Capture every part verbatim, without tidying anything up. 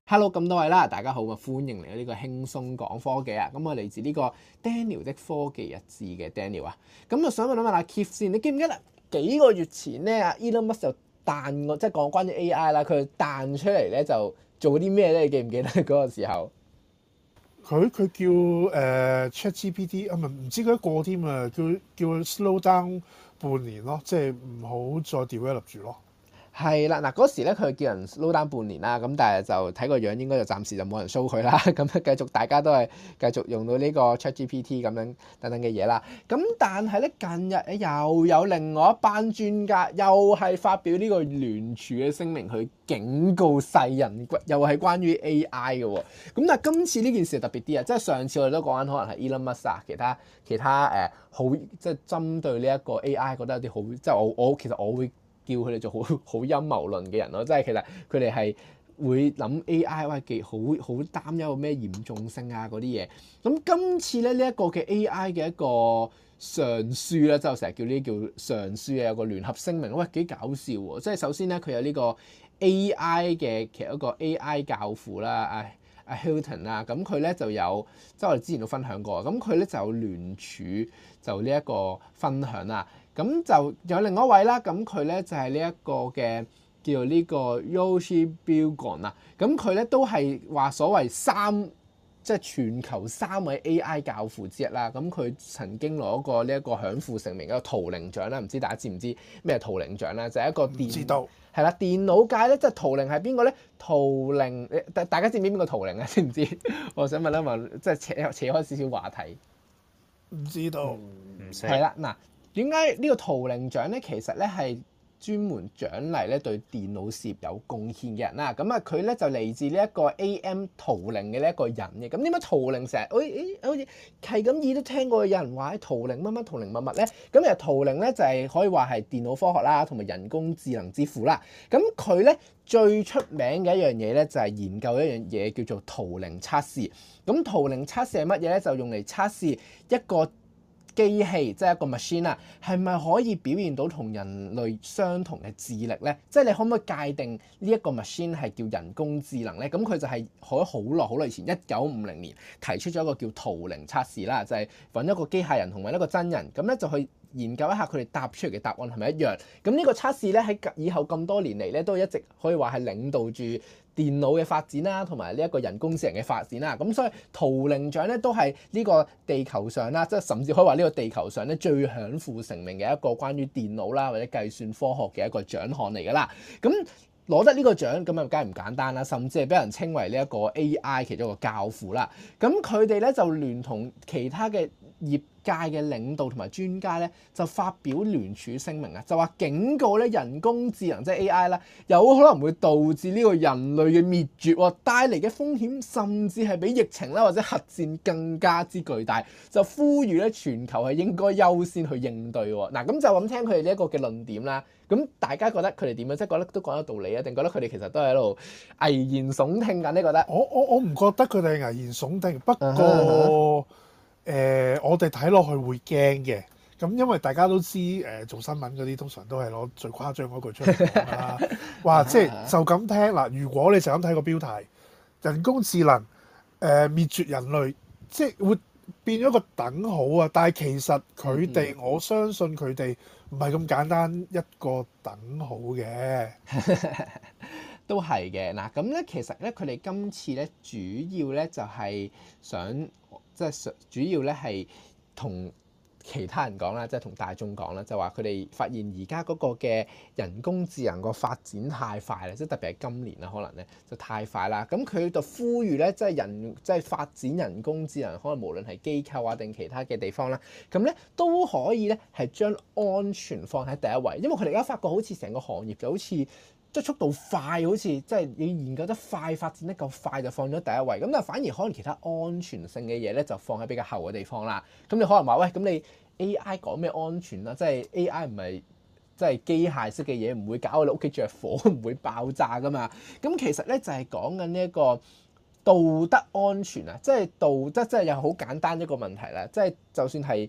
Hello，咁多位啦，大家好啊，歡迎嚟到呢個輕鬆講科技啊。咁我嚟自呢個 Daniel 的科技日誌嘅 Daniel 啊。咁啊，想問一問阿 Keith 先，你記唔記得幾個月前咧，阿 Elon Musk 就彈個即係講關於 A I 啦，佢彈出嚟咧就做啲咩咧？你記唔記得嗰個時候？ 佢佢叫誒、呃、ChatGPT 啊，唔係唔知佢一個添啊，叫叫佢 slow down 半年咯，即係唔好再 develop 住咯。 係啦，嗱嗰時咧佢叫人 slow down 半年啦，咁但係就睇個樣應該就暫時就冇人 show 佢啦，咁繼續大家都係繼續用到呢個 ChatGPT 咁樣等等嘅嘢啦。咁但係咧近日又有另外一班專家又係發表呢個聯署嘅聲明去警告世人，又係關於 A I 嘅喎。咁但係今次呢件事特別啲啊，即係上次我哋都講緊可能係 Elon Musk 啊，其他其他誒、呃、好即係針對呢一個 A I 覺得有啲好，即係我我其實我會叫佢哋做好好陰謀論嘅人咯，即係其實佢哋係會諗 A I 喂幾好好擔憂咩嚴重性啊嗰啲嘢。咁今次咧呢一個嘅 A I 嘅一個上書咧，即係成日叫呢啲叫上書嘅有個聯合聲明，喂幾搞笑喎！即係首先咧佢有呢個 A I 嘅其實一個 A I 教父啦，阿阿 Hilton 啦，咁佢咧就有即係我哋之前都分享過，咁佢咧就有聯署就呢一個分享啦。咁就有另外一位啦，咁佢咧就係呢一個嘅叫做呢個 Yoshi Bilgon 啊，咁佢咧都係話所謂三即係全球三位 A I 教父之一啦。咁佢曾經攞過呢一個享負盛名一個圖靈獎啦，唔知大家知唔知咩圖靈獎咧？就係、是、一個電知道係啦，電腦界咧即係圖靈係邊個咧？圖靈大大家知唔知邊個圖靈啊？知唔知？我想問一問，即係扯扯開少少話題。 唔知道， 唔識係啦，嗱。點解呢個圖靈獎咧？其實咧係專門獎勵咧對電腦事業有貢獻嘅人啦。咁啊，佢咧就嚟自呢一個 A M 圖靈嘅呢一個人嘅。咁點解圖靈成日誒誒好似係咁意都聽過有人話喺圖靈乜乜圖靈乜乜咧？咁其實圖靈咧就係可以話係電腦科學啦，同埋人工智能之父啦。咁佢咧最出名嘅一樣嘢咧就係研究一樣嘢叫做圖靈測試。咁圖靈測試係乜嘢咧？就用嚟測試一個機器即係一個 machine 啊，係咪可以表現到同人類相同嘅智力咧？即係你可唔可以界定呢一個 machine 係叫人工智能咧？咁佢就係喺好耐好耐以前，一九五零年提出咗一個叫圖靈測試啦，就係揾一個機械人同揾一個真人，咁咧就去研究一下佢哋答出嚟嘅答案係咪一樣。咁呢個測試咧喺以後咁多年嚟咧，都一直可以話係領導住電腦嘅發展啦，同埋呢一個人工智能嘅發展啦。咁所以圖靈獎咧都係呢個地球上啦，即係甚至可以話呢個地球上咧最享負盛名嘅一個關於電腦啦或者計算科學嘅一個獎項嚟㗎啦。咁攞得呢個獎咁啊，梗係唔簡單啦，甚至係俾人稱為呢一個 A I 其中一個教父啦。咁佢哋咧就聯同其他嘅業界嘅領導同埋專家咧，就發表聯署聲明啊，就話警告咧人工智能即係 A I 啦，有可能會導致呢個人類嘅滅絕喎，帶嚟嘅風險甚至係比疫情啦或者核戰更加之巨大，就呼籲咧全球係應該優先去應對喎。嗱，咁就咁聽佢哋呢一個嘅論點啦。咁大家覺得佢哋點樣？即係覺得都講有道理啊？定覺得佢哋其實都喺度危言聳聽緊？你覺得？ 我我我唔覺得佢哋危言聳聽，不過誒、 uh huh. 呃、我哋睇落去會驚嘅。咁因為大家都知誒、呃、做新聞嗰啲通常都係攞最誇張嗰句出嚟講啦。哇！即係就咁聽嗱，如果你就咁睇個標題，人工智能誒、呃、滅絕人類，即係會變咗個等號啊！但係其實佢哋，嗯、我相信佢哋唔係咁簡單一個等號嘅。 都係嘅。嗱，咁咧其實咧佢哋今次咧主要咧就係想即係想主要咧係同其他人講啦，即係同大眾講啦，就話佢哋發現而家嗰個嘅人工智能個發展太快啦，即係特別係今年啦，可能咧就太快啦。咁佢就呼籲咧，即係人即係發展人工智能，可能無論係機構啊定其他嘅地方啦，咁咧都可以咧係將安全放喺第一位，因為佢哋而家發覺好似成個行業就好似即係速度快，好似即係你研究得快、發展得夠快就放咗第一位。咁但係反而可能其他安全性嘅嘢咧就放喺比較後嘅地方啦。咁你可能話喂，咁你 A I 講咩安全啊？即係 A I 唔係即係機械式嘅嘢，唔會搞到你屋企着火，唔會爆炸噶嘛。咁其實咧就係講緊呢一個道德安全啊，即係道德即係又好簡單一個問題啦。即係就算係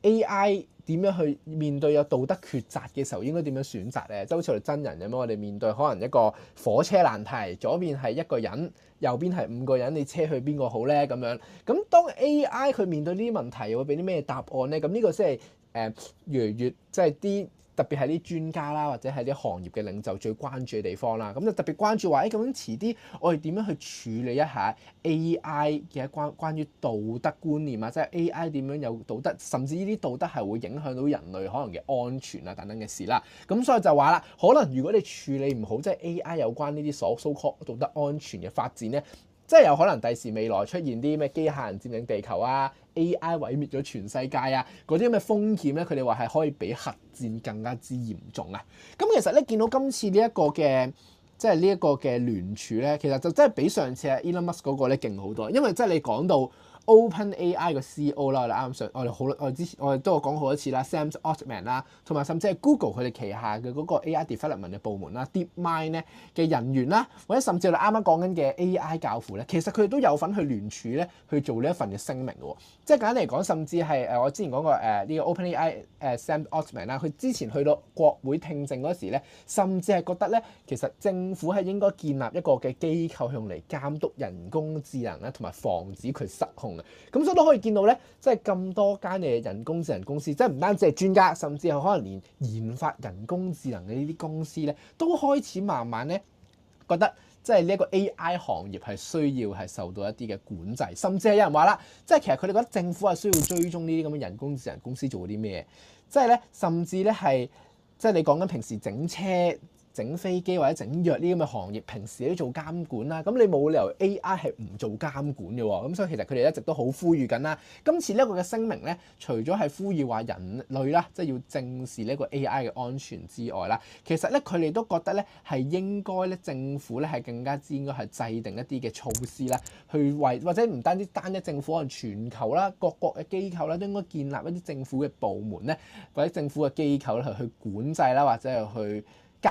A I 點樣去面對有道德抉擇嘅時候，應該點樣選擇咧？即係好似我哋真人咁樣，我哋面對可能一個火車難題，左邊係一個人，右邊係五個人，你車去邊個好咧？咁樣咁當 A I 佢面對呢啲問題，會俾啲咩答案咧？咁呢個先係誒越嚟越即係啲。特別係啲專家啦，或者係啲行業嘅領袖最關注嘅地方啦，咁就特別關注話，誒究竟遲啲我哋點樣去處理一下 A I 嘅關關於道德觀念啊，即係 A I 點樣有道德，甚至呢啲道德係會影響到人類可能嘅安全啊等等嘅事啦。咁所以就話啦，可能如果你處理唔好，即係 A I 有關呢啲所 so called 道德安全嘅發展咧。即係有可能第時未來出現啲咩機械人佔領地球啊、A I 毀滅咗全世界啊嗰啲咁嘅風險咧，佢哋話係可以比核戰更加之嚴重啊！咁其實咧見到今次呢一個嘅即係呢一個嘅聯署咧，其實就真係比上次啊 Elon Musk 嗰個咧勁好多，因為即係你講到 OpenAI 個 C E O 啦，我哋啱啱上我哋好我哋之前我哋都有講好多次啦 Sam Altman 啦，同埋甚至係 Google 佢哋旗下嘅嗰個 A I development 嘅部門啦 DeepMind 咧嘅人員啦，或者甚至我哋啱啱講緊嘅 A I 教父咧，其實佢哋都有份去聯署咧去做呢一份嘅聲明嘅喎。即係簡單嚟講，甚至係誒我之前講過誒呢個 OpenAI 誒 Sam Altman 啦，佢之前去到國會聽證嗰時咧，甚至係覺得咧其實政府係應該建立一個嘅機構用嚟監督人工智能咧，同埋防止佢失控。咁所以都可以見到咧，即係咁多間嘅人工智能公司，即係唔單止係專家，甚至係可能連研發人工智能嘅呢啲公司咧，都開始慢慢咧覺得，即係呢一個 A I 行業係需要係受到一啲嘅管制，甚至係有人話啦，即係其實佢哋覺得政府係需要追蹤呢啲咁嘅人工智能公司做啲咩，即係咧，甚至咧係即係你講緊平時整車、整飛機或者整藥呢啲咁嘅行業，平時都做監管啦，咁你冇理由 A I 係唔做監管嘅喎，咁所以其實佢哋一直都好呼籲緊啦。今次呢一個嘅聲明咧，除咗係呼籲話人類啦，即係要正視呢個 A I 嘅安全之外啦，其實咧佢哋都覺得咧係應該咧政府咧係更加之應該係制定一啲嘅措施啦，去為或者唔單止單一政府，可能全球啦各國嘅機構啦都應該建立一啲政府嘅部門咧，或者政府嘅機構咧去去管制啦，或者係去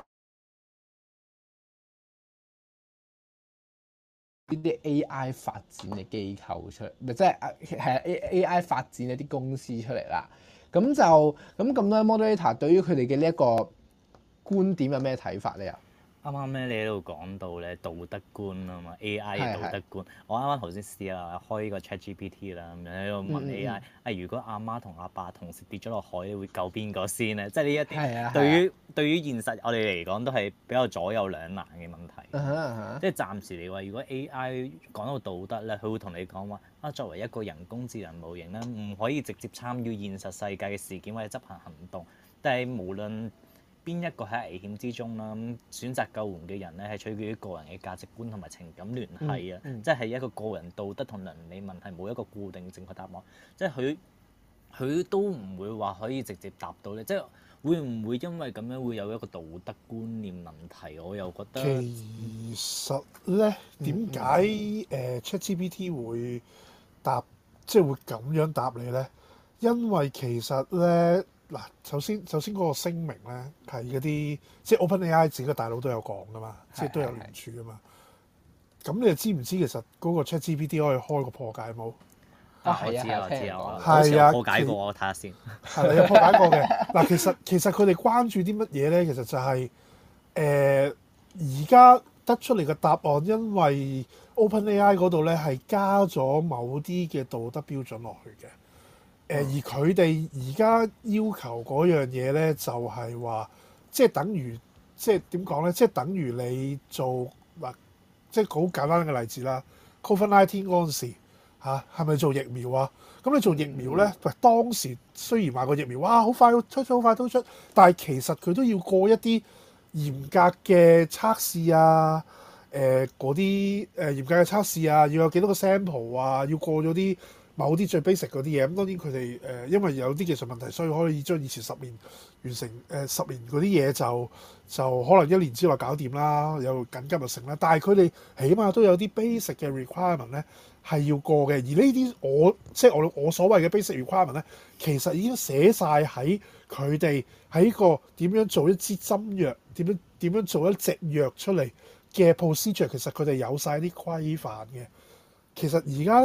呢啲 A I 發展嘅機構出嚟，咪即係係 A A I 發展一啲公司出嚟啦。咁就咁咁多 moderator 對於佢哋嘅呢一個觀點有咩睇法咧？又啱啱咧，你喺度講到咧道德觀啊嘛 ，A I 嘅道德觀。是是我啱啱頭先試下開呢個 ChatGPT 啦，咁樣喺度問 A I，誒、嗯嗯、如果阿媽同阿爸同時跌咗落海，你會救邊個先咧？即係呢一啲對於對於現實我哋嚟講都係比較左右兩難嘅問題。Uh huh, uh huh. 即係暫時嚟話，如果 A I 講到道德咧，佢會同你講話啊，作為一個人工智能模型咧，唔可以直接參與現實世界嘅事件或者執行行動，但係無論邊一個喺危險之中啦，咁選擇救援嘅人咧係取決於個人嘅價值觀同埋情感聯繫啊，嗯嗯、即係一個個人道德同倫理問題冇一個固定正確答案，即係佢佢都唔會話可以直接答到咧，即係會唔會因為咁樣會有一個道德觀念問題？我又覺得其實咧點解誒 ChatGPT 會答即係會咁樣答你咧？因為其實咧。嗱，首先首先嗰個聲明咧係嗰啲即係 OpenAI 自己個大佬都有講噶嘛，即係都有聯署噶嘛。咁你又知唔知其實嗰個 ChatGPT 可以開個破解冇？ 啊，我知啊，我知啊， 係啊， 破解過我睇下先。 係有破解過嘅。嗱，其實其實佢哋關注啲乜嘢咧？其實就係誒而家得出嚟嘅答案，因為 OpenAI 嗰度咧係加咗某啲嘅道德標準落去嘅。誒而佢哋而家要求嗰樣嘢咧，就係話，即係等於，即係點講咧？即係等於你做嗱，即係好簡單嘅例子啦。Covid 十九 嗰陣時嚇係咪做疫苗啊？咁你做疫苗咧，喂、嗯、當時雖然話個疫苗哇好快推出，好快推出，但係其實佢都要過一啲嚴格嘅測試啊，誒嗰啲誒嚴格嘅測試啊，要有幾多個 sample 啊，要過咗啲某啲最 basic 嗰啲嘢，咁當然佢哋誒因為有啲技術問題，所以可以將以前十年完成誒、呃、十年嗰啲嘢就就可能一年之內搞掂啦，有緊急就成啦。但係佢哋起碼都有啲 basic 嘅 requirement 咧係要過嘅，而呢啲我即係我我所謂嘅 basic requirement 咧，其實已經寫晒喺佢哋喺個點樣做一支針藥，點樣點樣做一隻藥出嚟嘅 procedure，其實佢哋有晒啲規範嘅。其實而家咧。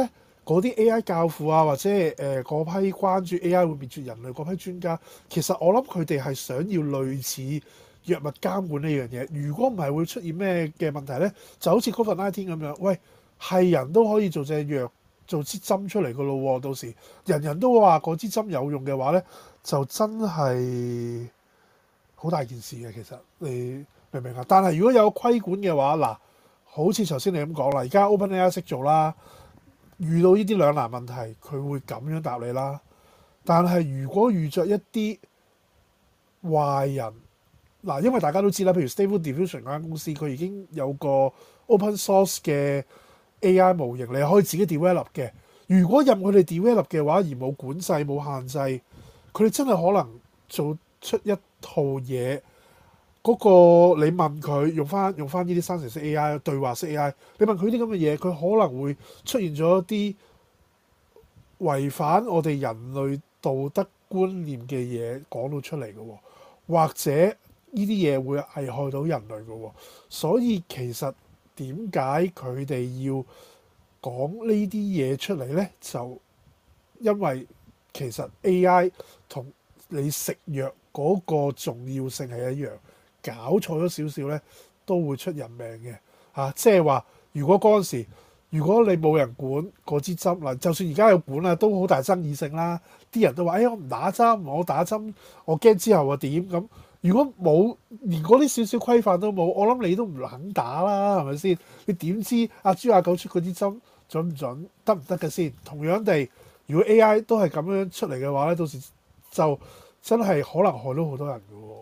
嗰啲 A I 教父啊，或者係誒嗰批關注 A I 會滅絕人類嗰批專家，其實我諗佢哋係想要類似藥物監管呢樣嘢。如果唔係會出現咩嘅問題呢？就好似 Covid 十九 咁樣，喂，係人都可以做隻藥做支針出嚟噶咯喎，到時人人都話嗰支針有用嘅話呢，就真係好大件事嘅。其實你明唔明啊？但係如果有規管嘅話，嗱，好似頭先你咁講啦，而家 OpenAI 識做啦。遇到呢啲兩難問題，佢會咁樣答你啦。但係如果遇着一啲壞人，嗱，因為大家都知啦，譬如 Stable Diffusion 嗰間公司，佢已經有個 open source 嘅 A I 模型，你可以自己 develop 嘅。如果任佢哋 develop 嘅話，而冇管制冇限制，佢哋真係可能做出一套嘢。嗰個你問佢用翻用翻呢啲生成式 A I 對話式 A I，你問佢啲咁嘅嘢，佢可能會出現咗一啲違反我哋人類道德觀念嘅嘢講到出嚟嘅喎，或者呢啲嘢會危害到人類嘅喎。所以其實點解佢哋要講呢啲嘢出嚟呢？就因為其實 A I 同你食藥嗰個重要性係一樣。搞錯咗少少咧，都會出人命嘅嚇、啊。即係話，如果嗰陣時，如果你冇人管嗰支針嗱，就算而家有管啦，都好大爭議性啦。啲人都話：哎，我唔打針，我打針，我驚之後啊點咁。如果冇連嗰啲少少規範都冇，我諗你都唔肯打啦，係咪先？你點知阿豬阿狗出嗰啲針準唔準，得唔得嘅先？同樣地，如果 A I 都係咁樣出嚟嘅話咧，到時就真係可能害到好多人嘅喎。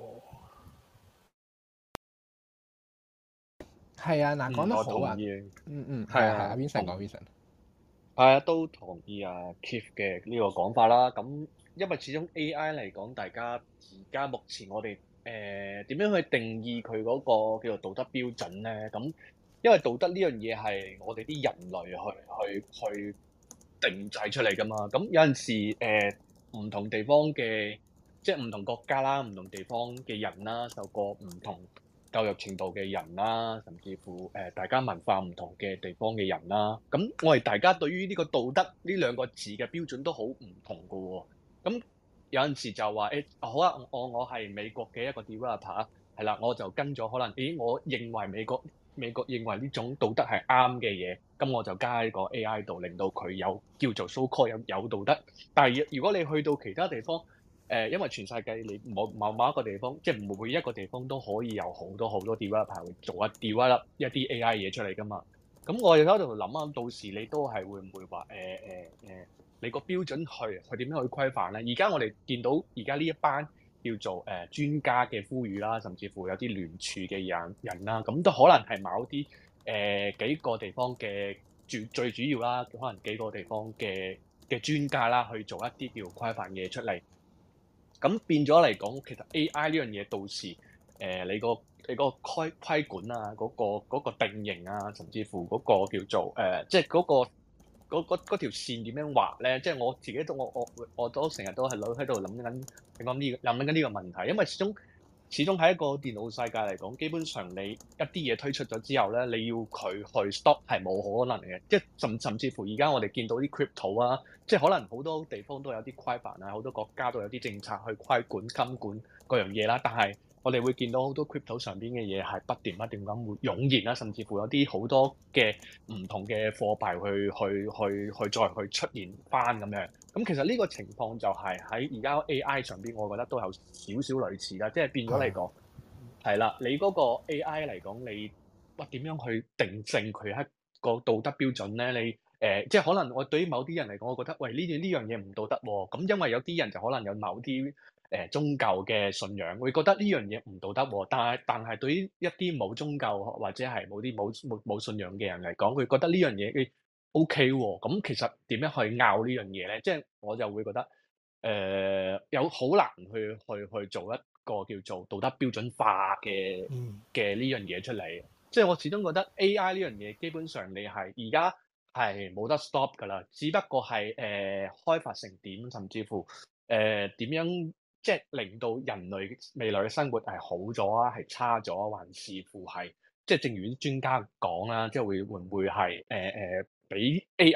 係啊，嗱講得我好啊同，意。 嗯嗯， 係啊係啊係啊，Vincent 講同 Vincent， 係啊，都同意啊 Keith 嘅呢個講法啦。咁因為始終 A I 嚟講，大家而家目前我哋誒點樣去定義佢嗰個叫做道德標準咧？咁因為道德呢樣嘢係我哋啲人類去去去定製出嚟噶嘛。咁有陣時誒唔同地方嘅，即係唔同國家啦、唔同地方嘅人啦，受過唔同教育程度嘅人啦，甚至乎誒、呃、大家文化唔同嘅地方嘅人啦，咁我哋大家對於呢個道德呢兩個字嘅標準都好唔同㗎喎、哦。咁有陣時就話誒、欸、好啊，我我係美國嘅一個 developer 係啦，我就跟咗可能，咦，我認為美國美國認為呢種道德係啱嘅嘢，咁我就加喺個 A I 度，令到佢有叫做 so call 有有道德。但係如果你去到其他地方，誒、呃，因為全世界你某某某一個地方，即係每一個地方都可以有好多好多 developer 去做一 develop 一啲 A I 嘢出嚟㗎嘛。咁我哋喺度諗啊，到時你都係會唔會話誒誒誒，你個標準去去點樣去規範咧？而家我哋見到而家呢一班叫做誒、呃、專家嘅呼籲啦，甚至乎有啲聯署嘅人人啦，咁都可能係某啲誒、呃、幾個地方嘅主最主要啦，可能幾個地方嘅嘅專家啦，去做一啲叫規範嘢出嚟。咁變咗嚟講，其實 A I 呢樣嘢到時誒、呃、你個你個規規管啊，嗰、嗰個嗰個定型啊，甚至乎嗰個叫做誒、呃，即係嗰、嗰個嗰嗰嗰條線點樣畫咧？即係我自己都我我我都成日都係喺度諗緊諗緊呢諗緊呢個問題，因為始終始終喺一個電腦世界嚟講，基本上你一啲嘢推出咗之後咧，你要佢去 stop 係冇可能嘅，即係甚甚至乎而家我哋見到啲 crypto 啊，即係可能好多地方都有啲規範啊，好多國家都有啲政策去規管監管嗰樣嘢啦，但係我哋會見到好多 crypto 上邊嘅嘢係不斷不斷咁會湧現啦，甚至乎有啲好多嘅唔同嘅貨幣去去去去再去出現翻咁樣。咁其實呢個情況就係喺而家 A I 上邊，我覺得都有少少類似啦，即係變咗嚟講係啦，你嗰個 A I 嚟講，你哇點樣去定性佢一個道德標準咧？你誒、呃、即係可能我對於某啲人嚟講，我覺得喂呢呢樣嘢唔道德喎、啊。咁因為有啲人就可能有某啲誒、呃、宗教嘅信仰，會覺得呢樣嘢唔道德喎、啊。但係但係對於一啲冇宗教或者係冇啲冇冇冇信仰嘅人嚟講，佢覺得呢樣嘢 O K 喎。咁其實點樣去拗呢樣嘢咧？即係我就會覺得誒、呃、有好難去去去做一個叫做道德標準化嘅嘅呢樣嘢出嚟。即係我始終覺得 A I 呢樣嘢基本上你係而家係冇得 stop 㗎啦，只不過係誒、呃、開發成點，甚至乎誒點、呃、樣即係令到人類未來嘅生活係好咗啊，係差咗啊，還是乎係即係正如啲專家講啦，即係會會唔會係誒誒俾 A I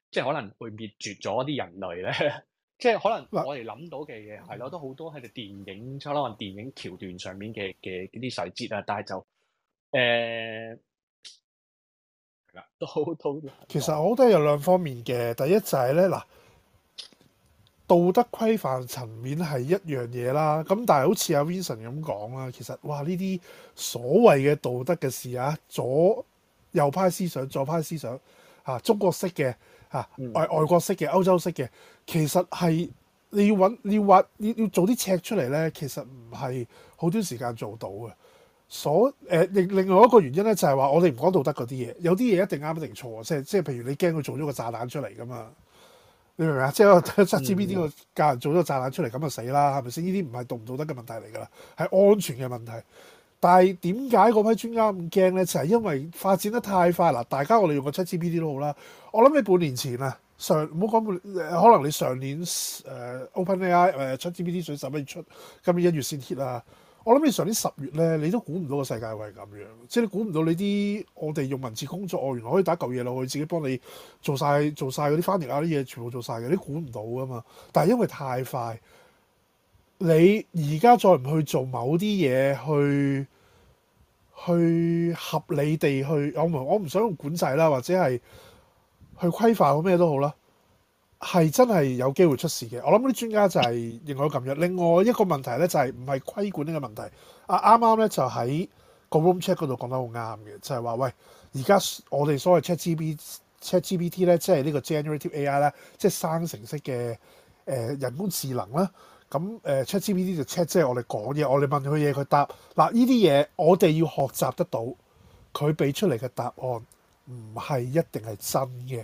即係可能會滅絕咗啲人類咧？即係可能嗱我哋諗到嘅嘢係咯，都好多喺度電影，可能電影橋段上面嘅嘅啲細節啊，但係就誒係啦，都好都難其實講我覺得有兩方面嘅，第一就係咧嗱，道德規範層面係一樣嘢啦。咁但係好似阿 Vincent 咁講啦，其實哇呢啲所謂嘅道德嘅事啊，左右派思想、左派思想嚇、啊，中國式嘅嚇， 嗯外外國式嘅、歐洲式嘅，其實係你要揾你要挖要要做啲尺出嚟咧，其實唔係好短時間做到嘅。所誒另另外一個原因咧，就係話我哋唔講道德嗰啲嘢，有啲嘢一定啱一定錯，即係即係譬如你驚佢做咗個炸彈出嚟噶嘛，你明唔明啊？即係 ChatGPT 個教人做咗個炸彈出嚟咁就死啦，係咪先？呢啲唔係道唔道德嘅問題嚟㗎啦，係安全嘅問題。但係點解嗰批專家咁驚咧？就係、是、因為發展得太快嗱，大家我哋用個 ChatGPT 都好啦。我諗你半年前啊，上唔好講半年，可能你上年誒、呃、OpenAI 誒 ChatGPT 水十一月出，今年一月先 hit 啊。我諗你上年十月咧，你都估唔到個世界會係咁樣，即係你估唔到你啲我哋用文字工作，哦原來可以打嚿嘢落去，自己幫你做晒做晒嗰啲翻譯啊啲嘢，全部做晒嘅，你估唔到噶嘛。但係因為太快，你而家再唔去做某啲嘢去去合理地去，我唔我唔想用管制啦，或者係去規範咩都好啦。係真係有機會出事嘅，我諗啲專家就係認為咁樣。另外一個問題咧就係唔係規管呢個問題。啊啱啱咧就喺個 room check 嗰度講得好啱嘅，就係話喂，而家我哋所謂 ChatGPT ChatGPT 咧，即係呢個 generative A I 咧，即係生成式嘅誒、呃、人工智能啦。咁誒、呃、ChatGPT 就 check 即係我哋講嘢，我哋問佢嘢佢答。嗱呢啲嘢我哋要學習得到，佢俾出嚟嘅答案唔係一定係真嘅。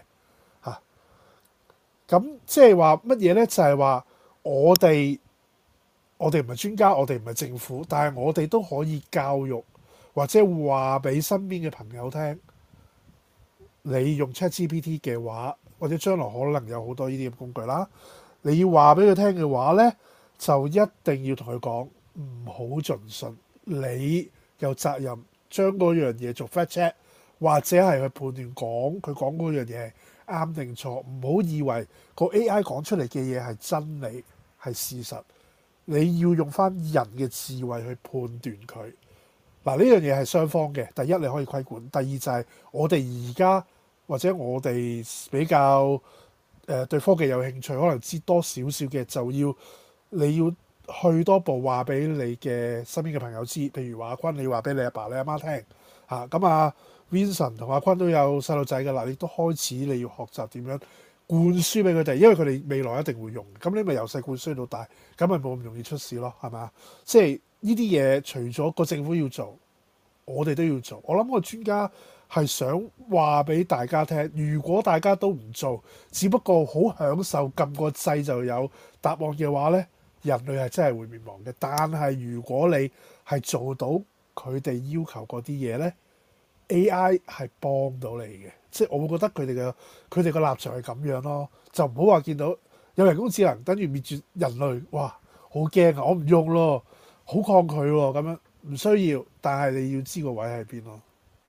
咁即係話乜嘢呢？就係話我哋我哋唔係專家，我哋唔係政府，但係我哋都可以教育或者話俾身邊嘅朋友聽，你用 ChatGPT 嘅話，或者將來可能有好多呢啲咁工具啦。你要話俾佢聽嘅話呢，就一定要同佢講唔好盡信，你有責任將嗰樣嘢做 fact check，或者係去判斷講佢講嗰樣嘢啱定錯，唔好以為個 A I 講出嚟嘅嘢係真理係事實，你要用翻人嘅智慧去判斷佢。嗱呢樣嘢係雙方嘅，第一你可以規管，第二就係我哋而家或者我哋比較誒、呃、對科技有興趣，可能知多少少嘅，就要你要去多步話俾你嘅身邊嘅朋友知，譬如話阿坤，你話俾你阿爸，爸你阿媽聽嚇，咁啊 Vincent 同阿坤都有細路仔㗎啦，你都開始你要學習點樣灌輸俾佢哋，因為佢哋未來一定會用，咁你咪由細灌輸到大，咁咪冇咁容易出事咯，係咪啊？即係呢啲嘢，除咗個政府要做，我哋都要做。我諗個專家係想話俾大家聽，如果大家都唔做，只不過好享受撳個掣就有答案嘅話呢，人類係真係會滅亡嘅。但係如果你係做到佢哋要求嗰啲嘢呢，A I 係幫到你嘅。即係我會覺得佢哋嘅佢哋個立場係咁樣咯，就唔好話見到有人工智能等於滅絕人類，哇！好驚啊！我唔用咯，好抗拒喎，咁樣唔需要，但係你要知個位喺邊咯。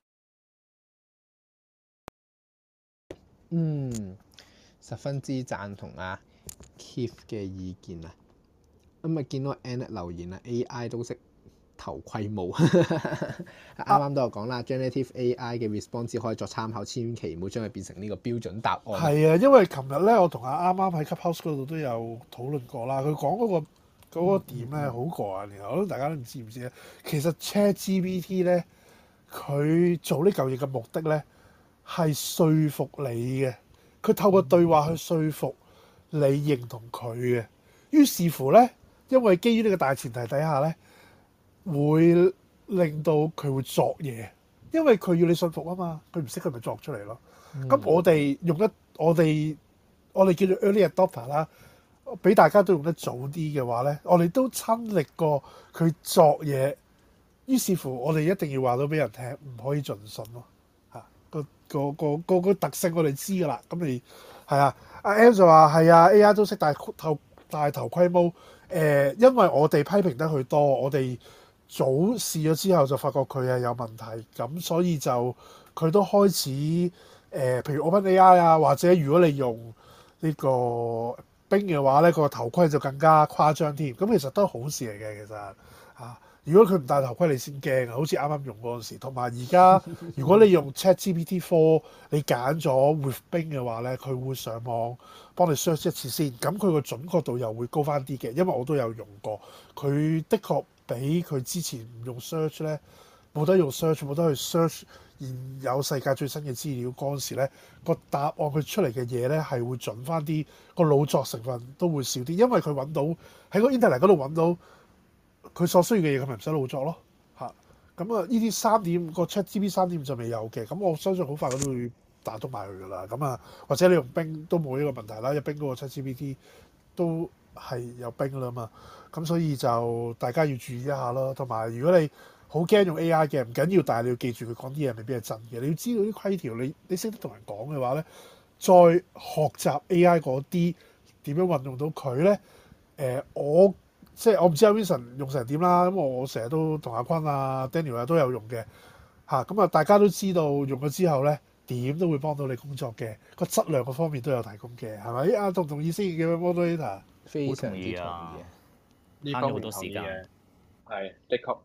嗯，十分之贊同阿 Keith 嘅意見啊！咁啊，見到 Annette 留言啦 ，A I 都識頭盔帽，啱啱都有講啦。Generative A I 嘅 response 只可以作參考，千祈唔好將佢變成呢個標準答案。 係啊，因為琴日咧，我同阿啱啱喺 Clubhouse 嗰度都有討論過啦。佢講嗰個嗰個點咧好過癮，然後大家都唔知唔知咧。其實 ChatGPT 咧，佢做呢嚿嘢嘅目的咧係說服你嘅，佢透過對話去說服你認同佢嘅。於是乎咧，因為基於呢個大前提底下咧，會令到佢會作嘢，因為佢要你信服啊嘛，佢唔識佢咪作出嚟咯。咁、嗯、我哋用得我哋我哋叫做 early adopter 啦，俾大家都用得早啲嘅話咧，我哋都親歷過佢作嘢，於是乎我哋一定要話到俾人聽，唔可以盡信咯嚇。個個個個個特性我哋知㗎啦，咁你係啊，阿 M 就話係啊 A I 都識戴頭戴頭盔帽，誒、呃，因為我哋批評得佢多，我哋早試咗之後就發覺佢係有問題，咁所以就佢都開始誒、 呃，譬如 OpenAI 啊，或者如果你用呢個 Bing 嘅話咧，個頭盔就更加誇張添。咁其實都係好事嚟嘅，其實嚇。啊如果佢唔戴頭盔，你先驚啊！好似啱啱用嗰陣時，同埋而家如果你用 ChatGPT four，你揀咗 With Bing 嘅話咧，佢會上網幫你 search 一次先，咁佢個準確度又會高翻啲嘅，因為我都有用過，佢的確比佢之前唔用 search 咧，冇得用 search，冇得去 search 現有世界最新嘅資料嗰陣時咧，個答案佢出嚟嘅嘢咧係會準翻啲，個腦作成分都會少啲，因為佢揾到喺個 internet 嗰度揾到。佢所需要嘅嘢，佢咪唔使老作咯嚇。咁啊，呢啲三點個 ChatGPT 三點就未有嘅，咁我相信好快佢都會打通埋佢噶啦。咁啊，或者你用冰都冇呢個問題啦，因為冰嗰個 ChatGPT 都係有冰啦嘛。咁所以就大家要注意一下咯。同埋如果你好驚用 A I 嘅，唔緊要，但係你要記住佢講啲嘢未必係真嘅。你要知道啲規條，你你識得同人講嘅話咧，再學習 A I 嗰啲點樣運用到佢咧。誒、呃，我。即係我唔知阿 Vincent 用成點啦，咁我成日都同阿坤啊、Daniel 啊都有用嘅嚇，咁啊大家都知道用咗之後咧，點都會幫到你工作嘅，個質量嗰方面都有提供嘅，係咪？啊同唔同意先嘅 Moderator？ 非常之同意啊！ 呢方面同意嘅，係的確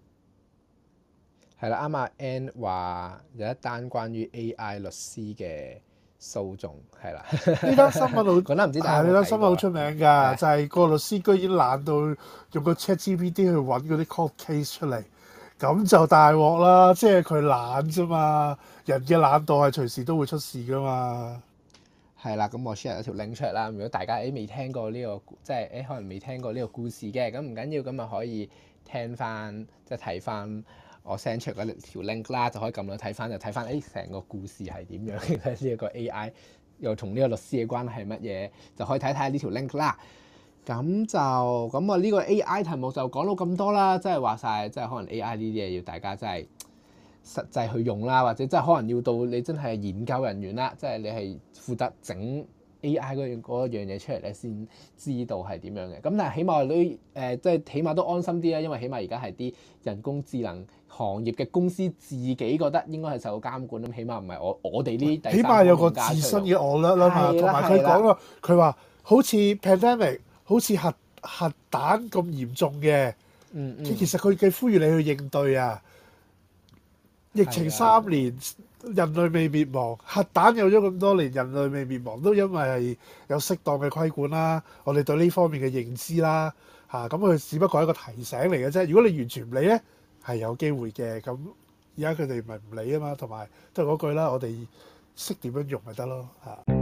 係啦。啱阿 Ann 話有一單關於 A I 律師嘅訴訟係啦， 呢單新聞好講得唔知大家呢單新聞好出名㗎， 的就係個律師居然懶到用個 ChatGPT 去揾嗰啲 court case 出嚟，咁就大鑊啦！即係佢懶啫嘛，人嘅懶惰係隨時都會出事㗎嘛。 係啦，咁我 share 咗條 link 出嚟啦。如果大家誒未聽過呢、這個，即係誒可能未聽過呢個故事嘅，咁唔緊要，咁啊可以聽翻，即係睇翻我 send 出嗰條 link 啦，就可以撳落睇翻，就睇翻誒成個故事係點樣嘅呢一個 A I 又同呢個律師嘅關係係乜嘢，就可以睇睇呢條 link 啦。咁就咁啊，呢個 A I 題目就講到咁多啦，即係話晒，即係可能 A I 呢啲嘢要大家真係實際去用啦，或者即係可能要到你真係研究人員啦，即係你係負責整 A I 嗰樣嗰樣嘢出嚟咧，先知道係點樣嘅。咁但係起碼都誒、呃，即係起碼都安心啲啦，因為起碼而家係啲人工智能行業嘅公司自己覺得應該係受到監管，咁起碼唔係我我哋呢啲起碼有個自身嘅 alert 啦嘛，同埋佢講咯，佢話好似 pandemic 好似核核彈咁嚴重嘅， 嗯嗯， 其實佢嘅呼籲你去應對啊。疫情三年，人類未滅亡，核彈有咗咁多年，人類未滅亡，都因為係有適當嘅規管啦，我哋對呢方面嘅認知啦，嚇咁佢只不過係一個提醒嚟嘅啫。如果你完全唔理咧，係有機會嘅。咁而家佢哋咪唔理啊嘛，同埋都係嗰句啦，我哋識點樣用咪得咯嚇。